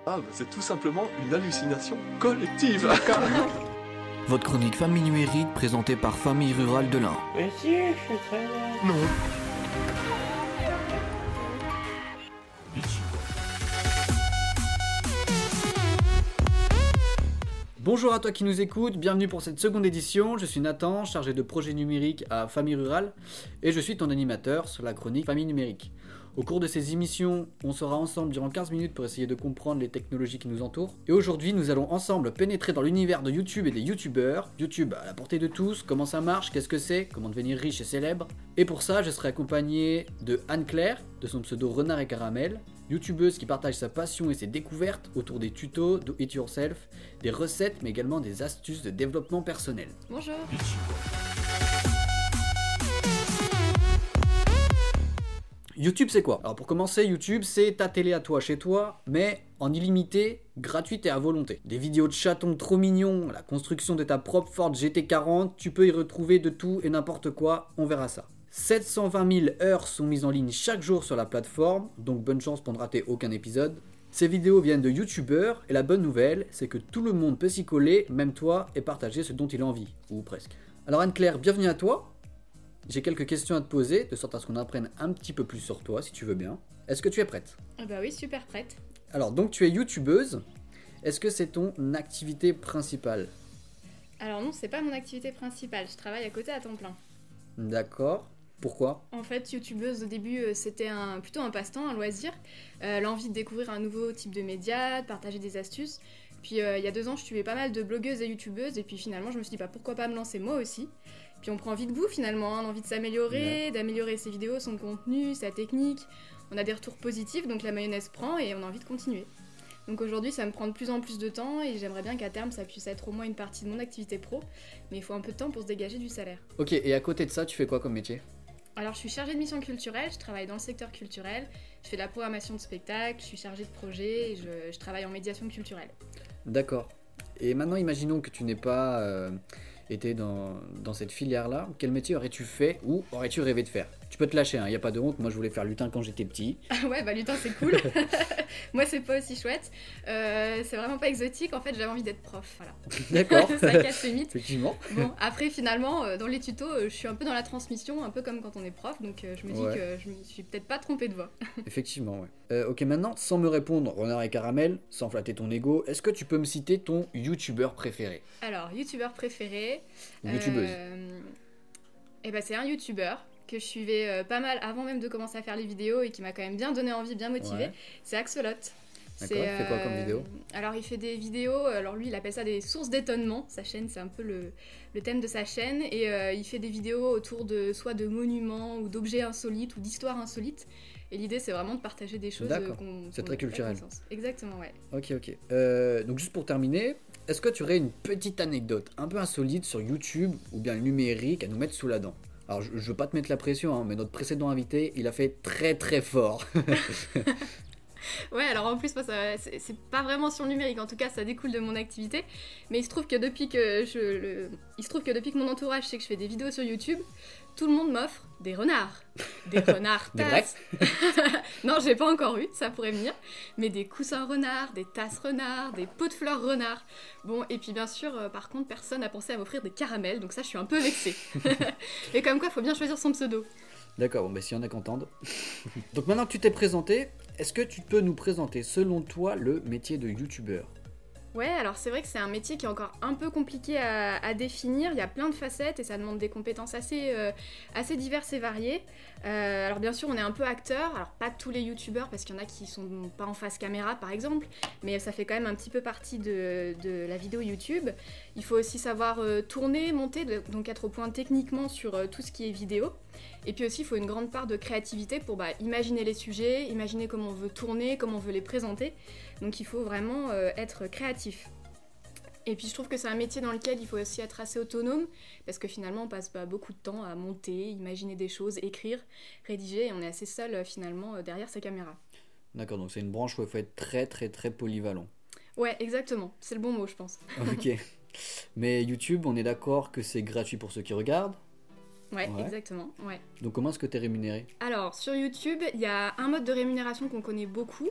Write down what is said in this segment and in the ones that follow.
Ah, bah, c'est tout simplement une hallucination collective. Votre chronique Famille numérique présentée par Famille Rurale de l'Ain. Mais si, je suis très bien. Non. Bonjour à toi qui nous écoutes, bienvenue pour cette seconde édition. Je suis Nathan, chargé de projet numérique à Famille Rurale et je suis ton animateur sur la chronique Famille numérique. Au cours de ces émissions, on sera ensemble durant 15 minutes pour essayer de comprendre les technologies qui nous entourent. Et aujourd'hui, nous allons ensemble pénétrer dans l'univers de YouTube et des YouTubeurs. YouTube à la portée de tous, comment ça marche, qu'est-ce que c'est, comment devenir riche et célèbre. Et pour ça, je serai accompagné de Anne-Claire, de son pseudo Renard et Caramel, youtubeuse qui partage sa passion et ses découvertes autour des tutos, do it yourself, des recettes mais également des astuces de développement personnel. Bonjour. YouTube c'est quoi? Alors pour commencer, YouTube c'est ta télé à toi chez toi, mais en illimité, gratuite et à volonté. Des vidéos de chatons trop mignons, la construction de ta propre Ford GT40, tu peux y retrouver de tout et n'importe quoi, on verra ça. 720 000 heures sont mises en ligne chaque jour sur la plateforme, donc bonne chance pour ne rater aucun épisode. Ces vidéos viennent de youtubeurs, et la bonne nouvelle, c'est que tout le monde peut s'y coller, même toi, et partager ce dont il a envie, ou presque. Alors Anne-Claire, bienvenue à toi. J'ai quelques questions à te poser, de sorte à ce qu'on apprenne un petit peu plus sur toi, si tu veux bien. Est-ce que tu es prête? Ah bah oui, super prête. Alors, donc tu es youtubeuse. Est-ce que c'est ton activité principale? Alors non, c'est pas mon activité principale, je travaille à côté à temps plein. D'accord. Pourquoi? En fait, youtubeuse au début, c'était plutôt un passe-temps, un loisir. L'envie de découvrir un nouveau type de média, de partager des astuces. Puis il y a 2 ans, je suivais pas mal de blogueuses et youtubeuses, et puis finalement, je me suis dit, bah, pourquoi pas me lancer moi aussi. Puis on prend envie de goût finalement, envie de s'améliorer, d'améliorer ses vidéos, son contenu, sa technique. On a des retours positifs, donc la mayonnaise prend et on a envie de continuer. Donc aujourd'hui, ça me prend de plus en plus de temps et j'aimerais bien qu'à terme, ça puisse être au moins une partie de mon activité pro. Mais il faut un peu de temps pour se dégager du salaire. Ok, et à côté de ça, tu fais quoi comme métier? Alors je suis chargée de mission culturelle, je travaille dans le secteur culturel, je fais de la programmation de spectacles, je suis chargée de projet et je travaille en médiation culturelle. D'accord. Et maintenant, imaginons que tu n'aies pas été dans cette filière-là. Quel métier aurais-tu fait ou aurais-tu rêvé de faire? Tu peux te lâcher, il n'y a pas de honte. Moi, je voulais faire lutin quand j'étais petit. Ah ouais, bah lutin, c'est cool. Moi, c'est pas aussi chouette. C'est vraiment pas exotique. En fait, j'avais envie d'être prof, voilà. D'accord. Ça casse le mythe. Effectivement. Bon, après, finalement, dans les tutos, je suis un peu dans la transmission, un peu comme quand on est prof. Donc, je me dis que je me suis peut-être pas trompée de voix. Effectivement, ouais. Ok, maintenant, sans me répondre, Renard et Caramel, sans flatter ton ego, est-ce que tu peux me citer ton youtubeur préféré? Alors, youtubeur préféré. Youtubeuse. Et bah, c'est un youtubeur que je suivais pas mal avant même de commencer à faire les vidéos et qui m'a quand même bien donné envie, bien motivé. Ouais. C'est Axolot. D'accord, il fait quoi comme vidéo? Alors il fait des vidéos, alors lui il appelle ça des sources d'étonnement, sa chaîne c'est un peu le thème de sa chaîne, et il fait des vidéos autour de soit de monuments ou d'objets insolites ou d'histoires insolites, et l'idée c'est vraiment de partager des choses c'est très culturel. Exactement, ouais. Ok. Donc juste pour terminer, est-ce que tu aurais une petite anecdote un peu insolite sur YouTube ou bien numérique à nous mettre sous la dent? Alors je veux pas te mettre la pression, mais notre précédent invité, il a fait très très fort. Ouais, alors en plus, moi, c'est pas vraiment sur le numérique, en tout cas, ça découle de mon activité. Mais il se trouve que depuis que mon entourage sait que je fais des vidéos sur YouTube, tout le monde m'offre des renards. Des renards tasses. Non, j'ai pas encore eu, ça pourrait venir. Mais des coussins renards, des tasses renards, des pots de fleurs renards. Bon, et puis bien sûr, par contre, personne n'a pensé à m'offrir des caramels, donc ça, je suis un peu vexée. Et comme quoi, faut bien choisir son pseudo. D'accord, bon, bah s'il y en a qu'entendre. Donc maintenant que tu t'es présenté, est-ce que tu peux nous présenter, selon toi, le métier de youtubeur? Ouais, alors c'est vrai que c'est un métier qui est encore un peu compliqué à définir, il y a plein de facettes et ça demande des compétences assez diverses et variées. Alors bien sûr on est un peu acteur, alors pas tous les youtubeurs parce qu'il y en a qui sont pas en face caméra par exemple, mais ça fait quand même un petit peu partie de la vidéo YouTube. Il faut aussi savoir tourner, monter, donc être au point techniquement sur tout ce qui est vidéo. Et puis aussi il faut une grande part de créativité pour imaginer les sujets, imaginer comment on veut tourner, comment on veut les présenter. Donc il faut vraiment être créatif. Et puis je trouve que c'est un métier dans lequel il faut aussi être assez autonome, parce que finalement on passe beaucoup de temps à monter, imaginer des choses, écrire, rédiger, et on est assez seul finalement derrière sa caméra. D'accord, donc c'est une branche où il faut être très très très polyvalent. Ouais, exactement, c'est le bon mot je pense. Ok, mais YouTube, on est d'accord que c'est gratuit pour ceux qui regardent? Ouais, exactement, ouais. Donc comment est-ce que tu es rémunéré? Alors, sur YouTube, il y a un mode de rémunération qu'on connaît beaucoup,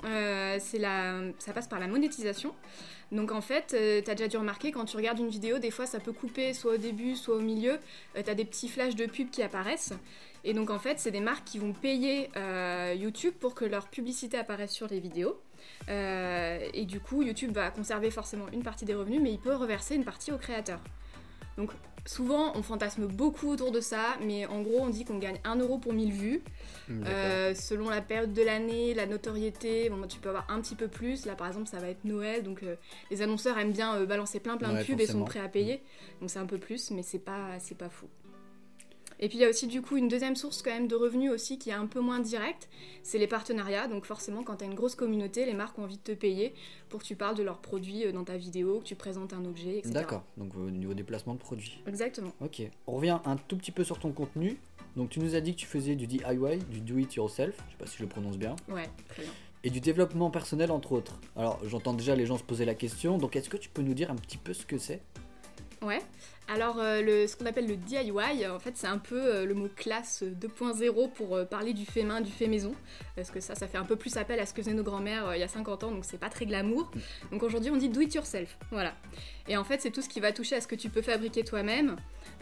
ça passe par la monétisation. Donc en fait, t'as déjà dû remarquer, quand tu regardes une vidéo, des fois ça peut couper soit au début, soit au milieu. T'as des petits flashs de pub qui apparaissent. Et donc en fait, c'est des marques qui vont payer YouTube pour que leur publicité apparaisse sur les vidéos. Et du coup, YouTube va conserver forcément une partie des revenus, mais il peut reverser une partie aux créateurs. Donc souvent, on fantasme beaucoup autour de ça, mais en gros, on dit qu'on gagne 1 euro pour 1000 vues. Selon la période de l'année, la notoriété, bon, tu peux avoir un petit peu plus. Là, par exemple, ça va être Noël, donc les annonceurs aiment bien balancer plein de pubs forcément. Et sont prêts à payer. Donc c'est un peu plus, mais c'est pas fou. Et puis il y a aussi du coup une deuxième source quand même de revenus aussi qui est un peu moins directe, c'est les partenariats. Donc forcément quand tu as une grosse communauté, les marques ont envie de te payer pour que tu parles de leurs produits dans ta vidéo, que tu présentes un objet, etc. D'accord, donc au niveau des placements de produits. Exactement. Ok, on revient un tout petit peu sur ton contenu. Donc tu nous as dit que tu faisais du DIY, du do it yourself, je sais pas si je le prononce bien. Ouais, très bien. Et du développement personnel entre autres. Alors j'entends déjà les gens se poser la question, donc est-ce que tu peux nous dire un petit peu ce que c'est ? Ouais, alors ce qu'on appelle le DIY, en fait c'est un peu le mot classe 2.0 pour parler du fait main, du fait maison, parce que ça fait un peu plus appel à ce que faisaient nos grands-mères il y a 50 ans, donc c'est pas très glamour. Donc aujourd'hui on dit do it yourself, voilà. Et en fait c'est tout ce qui va toucher à ce que tu peux fabriquer toi-même,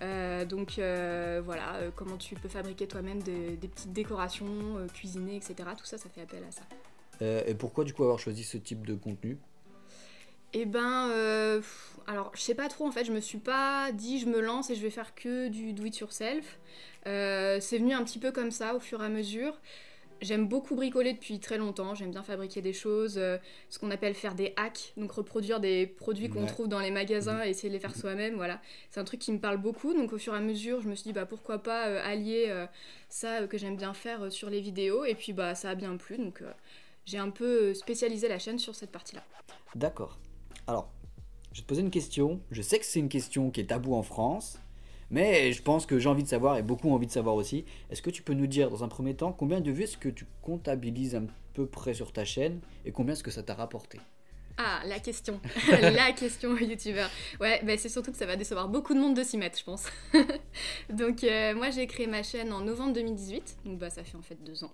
comment tu peux fabriquer toi-même des petites décorations, cuisiner, etc. Tout ça, ça fait appel à ça. Et pourquoi du coup avoir choisi ce type de contenu ? Eh ben, alors je sais pas trop en fait, je me suis pas dit je me lance et je vais faire que du do it yourself. C'est venu un petit peu comme ça au fur et à mesure. J'aime beaucoup bricoler depuis très longtemps, j'aime bien fabriquer des choses, ce qu'on appelle faire des hacks, donc reproduire des produits qu'on trouve dans les magasins et essayer de les faire soi-même, voilà. C'est un truc qui me parle beaucoup, donc au fur et à mesure je me suis dit pourquoi pas allier ça que j'aime bien faire sur les vidéos, et puis ça a bien plu, donc j'ai un peu spécialisé la chaîne sur cette partie-là. D'accord. Alors, je vais te poser une question. Je sais que c'est une question qui est taboue en France, mais je pense que j'ai envie de savoir, et beaucoup ont envie de savoir aussi. Est-ce que tu peux nous dire, dans un premier temps, combien de vues est-ce que tu comptabilises à peu près sur ta chaîne, et combien est-ce que ça t'a rapporté ? Ah, la question. La question youtubeur. Ouais, c'est surtout que ça va décevoir beaucoup de monde de s'y mettre, je pense. Donc, moi, j'ai créé ma chaîne en novembre 2018. Donc, ça fait en fait 2 ans.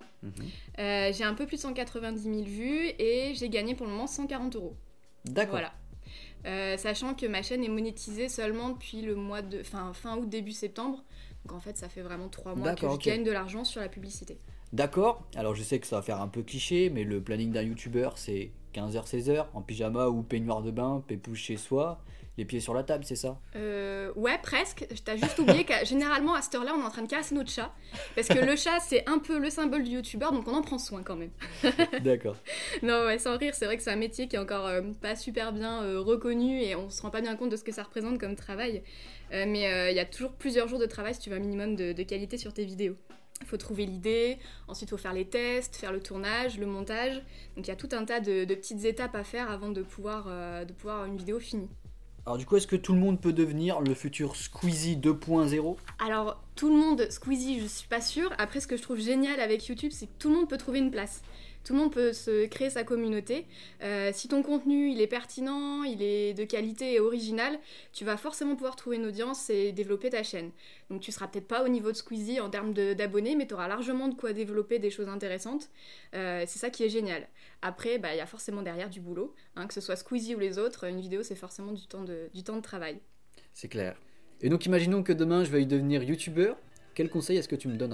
J'ai un peu plus de 190 000 vues et j'ai gagné pour le moment 140 €. D'accord. Voilà. Sachant que ma chaîne est monétisée seulement depuis le mois de fin août, début septembre. Donc, en fait, ça fait vraiment 3 mois que je gagne de l'argent sur la publicité. D'accord. Alors, je sais que ça va faire un peu cliché, mais le planning d'un youtubeur, c'est 15h, 16h, en pyjama ou peignoir de bain, pépouche chez soi, les pieds sur la table, c'est ça ? Ouais, presque. T'as juste oublié que généralement, à cette heure-là, on est en train de caresser notre chat. Parce que le chat, c'est un peu le symbole du youtubeur, donc on en prend soin quand même. D'accord. Non, ouais, sans rire, c'est vrai que c'est un métier qui est encore pas super bien reconnu et on se rend pas bien compte de ce que ça représente comme travail. Mais il y a toujours plusieurs jours de travail si tu veux un minimum de qualité sur tes vidéos. Il faut trouver l'idée, ensuite il faut faire les tests, faire le tournage, le montage. Donc il y a tout un tas de petites étapes à faire avant de pouvoir avoir une vidéo finie. Alors du coup, est-ce que tout le monde peut devenir le futur Squeezie 2.0 ? Alors tout le monde, Squeezie, je suis pas sûre. Après, ce que je trouve génial avec YouTube, c'est que tout le monde peut trouver une place. Tout le monde peut se créer sa communauté. Si ton contenu il est pertinent, il est de qualité et original, tu vas forcément pouvoir trouver une audience et développer ta chaîne. Donc tu seras peut-être pas au niveau de Squeezie en termes d'abonnés, mais tu auras largement de quoi développer des choses intéressantes. C'est ça qui est génial. Après, il y a forcément derrière du boulot. Que ce soit Squeezie ou les autres, une vidéo c'est forcément du temps de travail. C'est clair. Et donc imaginons que demain je veuille devenir youtubeur. Quel conseil est-ce que tu me donnerais ?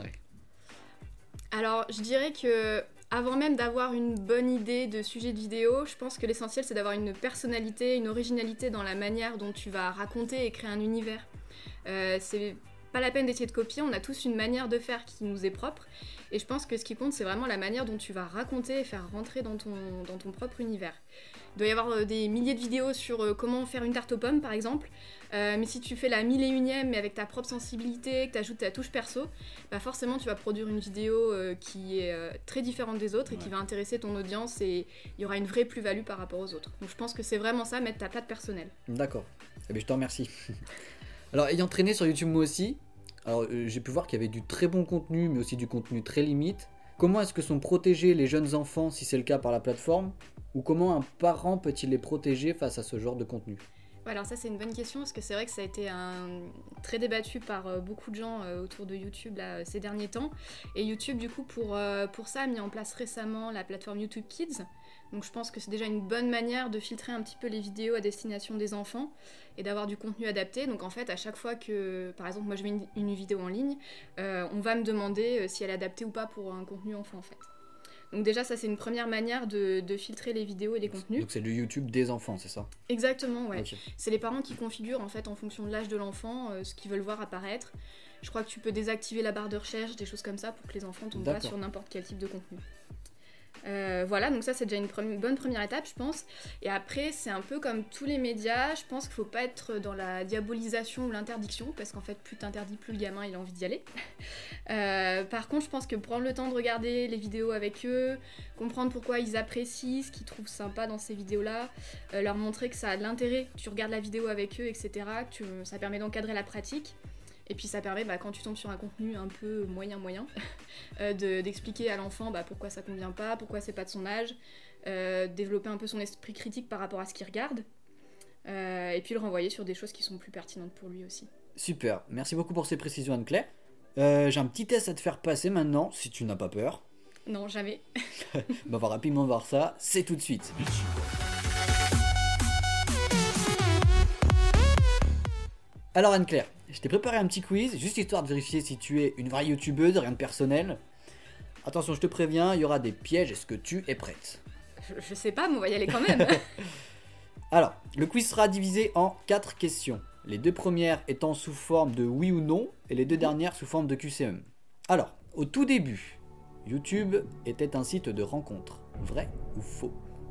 Alors je dirais que avant même d'avoir une bonne idée de sujet de vidéo, je pense que l'essentiel c'est d'avoir une personnalité, une originalité dans la manière dont tu vas raconter et créer un univers. C'est pas la peine d'essayer de copier, on a tous une manière de faire qui nous est propre, et je pense que ce qui compte c'est vraiment la manière dont tu vas raconter et faire rentrer dans ton propre univers. Il doit y avoir des milliers de vidéos sur comment faire une tarte aux pommes par exemple, mais si tu fais la 1001ème mais avec ta propre sensibilité, que tu ajoutes ta touche perso, forcément tu vas produire une vidéo qui est très différente des autres et qui va intéresser ton audience, et il y aura une vraie plus-value par rapport aux autres. Donc je pense que c'est vraiment ça, mettre ta patte personnelle. D'accord, eh bien, je te remercie. Alors ayant traîné sur YouTube moi aussi, j'ai pu voir qu'il y avait du très bon contenu mais aussi du contenu très limite. Comment est-ce que sont protégés les jeunes enfants si c'est le cas par la plateforme ? Ou comment un parent peut-il les protéger face à ce genre de contenu ? Ouais, alors ça c'est une bonne question parce que c'est vrai que ça a été très débattu par beaucoup de gens autour de YouTube là, ces derniers temps. Et YouTube du coup pour ça a mis en place récemment la plateforme YouTube Kids. Donc je pense que c'est déjà une bonne manière de filtrer un petit peu les vidéos à destination des enfants et d'avoir du contenu adapté. Donc en fait, à chaque fois que, par exemple, moi je mets une vidéo en ligne, on va me demander si elle est adaptée ou pas pour un contenu enfant en fait. Donc déjà, ça c'est une première manière de filtrer les vidéos et les contenus. Donc c'est le YouTube des enfants, c'est ça? Exactement, ouais. Okay. C'est les parents qui configurent en fait en fonction de l'âge de l'enfant ce qu'ils veulent voir apparaître. Je crois que tu peux désactiver la barre de recherche, des choses comme ça, pour que les enfants tombent pas sur n'importe quel type de contenu. Voilà, donc ça c'est déjà une bonne première étape, je pense. Et après, c'est un peu comme tous les médias, je pense qu'il faut pas être dans la diabolisation ou l'interdiction, parce qu'en fait, plus t'interdis, plus le gamin il a envie d'y aller. Par contre, je pense que prendre le temps de regarder les vidéos avec eux, comprendre pourquoi ils apprécient, ce qu'ils trouvent sympa dans ces vidéos-là, leur montrer que ça a de l'intérêt, que tu regardes la vidéo avec eux, etc., ça permet d'encadrer la pratique. Et puis ça permet, quand tu tombes sur un contenu un peu moyen, d'expliquer à l'enfant pourquoi ça convient pas, pourquoi c'est pas de son âge, développer un peu son esprit critique par rapport à ce qu'il regarde, et puis le renvoyer sur des choses qui sont plus pertinentes pour lui aussi. Super, merci beaucoup pour ces précisions Anne-Claire. J'ai un petit test à te faire passer maintenant, si tu n'as pas peur. Non, jamais. On va rapidement voir ça, c'est tout de suite. Alors Anne-Claire, je t'ai préparé un petit quiz, juste histoire de vérifier si tu es une vraie youtubeuse, rien de personnel. Attention, je te préviens, il y aura des pièges, est-ce que tu es prête? Je sais pas, mais on va y aller quand même. Alors, le quiz sera divisé en 4 questions. Les 2 premières étant sous forme de oui ou non, et les 2 dernières sous forme de QCM. Alors, au tout début, YouTube était un site de rencontre. Vrai ou faux?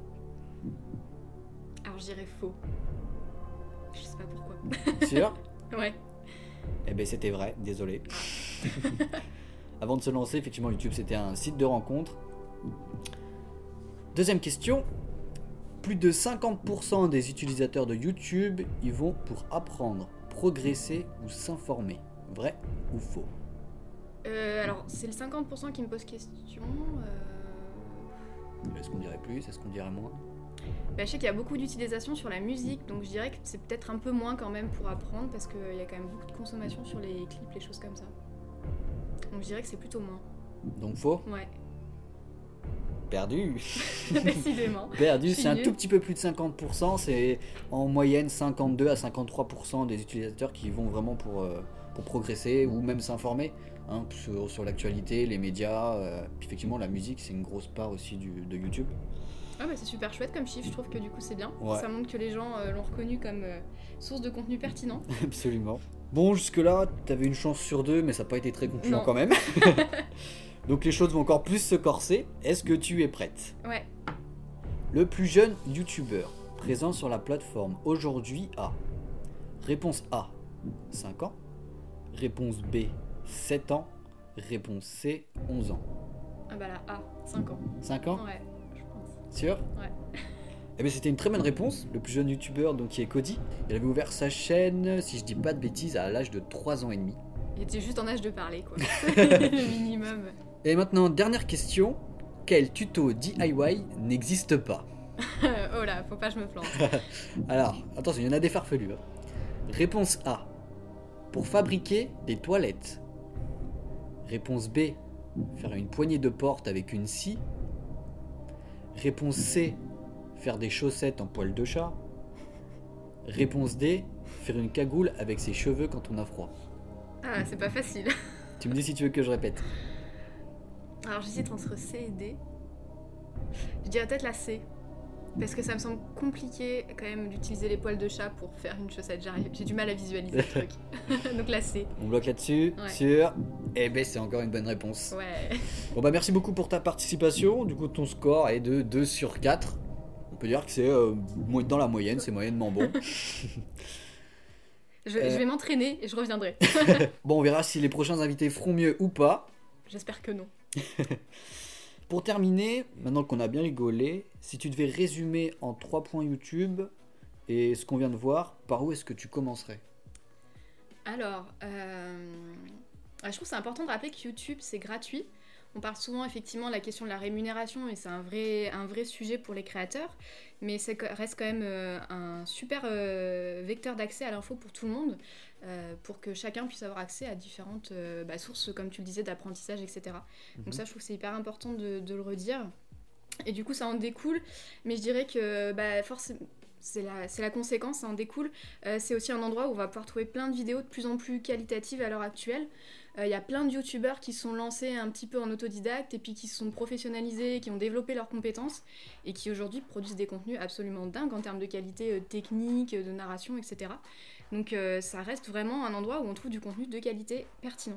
Alors je dirais faux. Je sais pas pourquoi. Sûr? Ouais. Eh ben c'était vrai, désolé. Avant de se lancer, effectivement, YouTube c'était un site de rencontre. Deuxième question. Plus de 50% des utilisateurs de YouTube y vont pour apprendre, progresser ou s'informer. Vrai ou faux? Alors, c'est le 50% qui me pose question. Est-ce qu'on dirait plus? Est-ce qu'on dirait moins? Je sais qu'il y a beaucoup d'utilisation sur la musique, donc je dirais que c'est peut-être un peu moins quand même pour apprendre, parce qu'il y a quand même beaucoup de consommation sur les clips, les choses comme ça. Donc je dirais que c'est plutôt moins. Donc faux? Ouais. Perdu. Décidément. Perdu, c'est un tout petit peu plus de 50%, c'est en moyenne 52 à 53% des utilisateurs qui vont vraiment pour progresser ou même s'informer sur l'actualité, les médias. Puis effectivement, la musique, c'est une grosse part aussi de YouTube. Ah c'est super chouette comme chiffre, je trouve que du coup c'est bien. Ouais. Ça montre que les gens l'ont reconnu comme source de contenu pertinent. Absolument. Bon, jusque-là, t'avais une chance sur 2, mais ça n'a pas été très concluant quand même. Donc les choses vont encore plus se corser. Est-ce que tu es prête? Ouais. Le plus jeune YouTuber présent sur la plateforme aujourd'hui a... Réponse A, 5 ans. Réponse B, 7 ans. Réponse C, 11 ans. Ah la A, 5 ans. 5 ans? Ouais, je pense. Sûr? Ouais. Eh bien c'était une très bonne réponse. Le plus jeune youtubeur donc qui est Cody, il avait ouvert sa chaîne, si je dis pas de bêtises, à l'âge de 3 ans et demi. Il était juste en âge de parler quoi. Le minimum. Et maintenant, dernière question. Quel tuto DIY n'existe pas? Oh là, faut pas que je me plante. Alors, attention, il y en a des farfelus. Réponse A. Pour fabriquer des toilettes. Réponse B. Faire une poignée de porte avec une scie. Réponse C. Faire des chaussettes en poil de chat. Réponse D. Faire une cagoule avec ses cheveux quand on a froid. Ah, c'est pas facile. Tu me dis si tu veux que je répète. Alors j'hésite entre C et D. Je dirais peut-être la C. Parce que ça me semble compliqué quand même d'utiliser les poils de chat pour faire une chaussette. J'ai du mal à visualiser le truc. Donc la C. On bloque là-dessus, Ouais. Sûr. Eh ben c'est encore une bonne réponse. Ouais. Bon bah merci beaucoup pour ta participation. Du coup ton score est de 2 sur 4. On peut dire que c'est dans la moyenne, c'est moyennement bon. Je vais m'entraîner et je reviendrai. Bon, on verra si les prochains invités feront mieux ou pas. J'espère que non. Pour terminer, maintenant qu'on a bien rigolé, si tu devais résumer en 3 points YouTube et ce qu'on vient de voir, par où est-ce que tu commencerais? Alors, je trouve que c'est important de rappeler que YouTube c'est gratuit. On parle souvent effectivement de la question de la rémunération et c'est un vrai sujet pour les créateurs, mais ça reste quand même un super vecteur d'accès à l'info pour tout le monde, pour que chacun puisse avoir accès à différentes sources, comme tu le disais, d'apprentissage, etc. Donc ça, je trouve que c'est hyper important de le redire. Et du coup, ça en découle, mais je dirais que forcément, c'est la conséquence, ça en découle. C'est aussi un endroit où on va pouvoir trouver plein de vidéos de plus en plus qualitatives à l'heure actuelle. Il y a plein de youtubeurs qui sont lancés un petit peu en autodidacte et puis qui se sont professionnalisés, qui ont développé leurs compétences et qui aujourd'hui produisent des contenus absolument dingues en termes de qualité technique, de narration, etc. Donc ça reste vraiment un endroit où on trouve du contenu de qualité pertinent.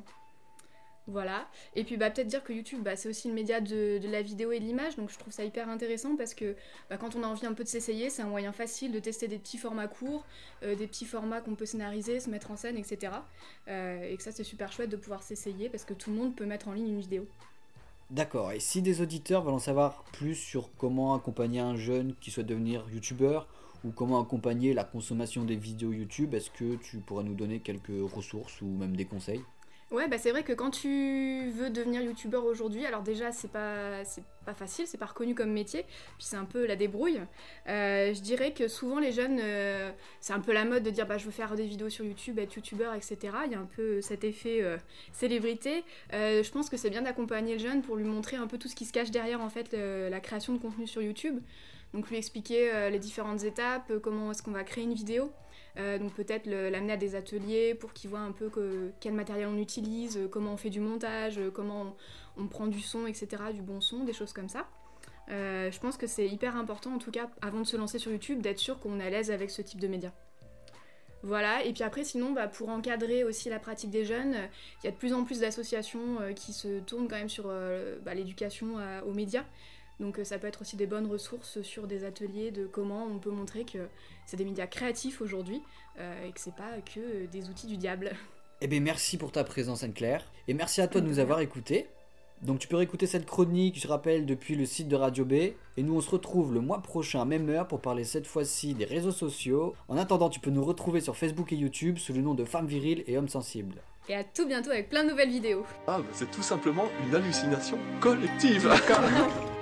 Voilà, et puis peut-être dire que YouTube c'est aussi le média de la vidéo et de l'image, donc je trouve ça hyper intéressant parce que quand on a envie un peu de s'essayer, c'est un moyen facile de tester des petits formats courts, des petits formats qu'on peut scénariser, se mettre en scène, etc. Et que ça c'est super chouette de pouvoir s'essayer parce que tout le monde peut mettre en ligne une vidéo. D'accord, et si des auditeurs veulent en savoir plus sur comment accompagner un jeune qui souhaite devenir youtubeur ou comment accompagner la consommation des vidéos YouTube, est-ce que tu pourrais nous donner quelques ressources ou même des conseils ? Ouais, c'est vrai que quand tu veux devenir youtubeur aujourd'hui, alors déjà c'est pas facile, c'est pas reconnu comme métier, puis c'est un peu la débrouille. Je dirais que souvent les jeunes, c'est un peu la mode de dire je veux faire des vidéos sur YouTube, être youtubeur, etc. Il y a un peu cet effet célébrité. Je pense que c'est bien d'accompagner le jeune pour lui montrer un peu tout ce qui se cache derrière en fait la création de contenu sur YouTube. Donc lui expliquer les différentes étapes, comment est-ce qu'on va créer une vidéo. Donc peut-être l'amener à des ateliers pour qu'il voit un peu quel matériel on utilise, comment on fait du montage, comment on prend du son, etc., du bon son, des choses comme ça. Je pense que c'est hyper important, en tout cas, avant de se lancer sur YouTube, d'être sûr qu'on est à l'aise avec ce type de média. Voilà, et puis après, sinon, pour encadrer aussi la pratique des jeunes, il y a de plus en plus d'associations qui se tournent quand même sur l'éducation aux médias. Donc ça peut être aussi des bonnes ressources sur des ateliers de comment on peut montrer que c'est des médias créatifs aujourd'hui et que c'est pas que des outils du diable. Eh bien merci pour ta présence Anne-Claire et merci à toi de nous avoir écoutés. Donc tu peux réécouter cette chronique, je rappelle, depuis le site de Radio B et nous on se retrouve le mois prochain, même heure, pour parler cette fois-ci des réseaux sociaux. En attendant, tu peux nous retrouver sur Facebook et YouTube sous le nom de Femmes Viriles et Hommes Sensibles. Et à tout bientôt avec plein de nouvelles vidéos. C'est tout simplement une hallucination collective.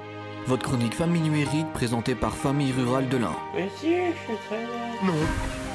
Votre chronique Famille Numérique présentée par Famille Rurale de l'Ain. Mais si, je suis très bien. Non.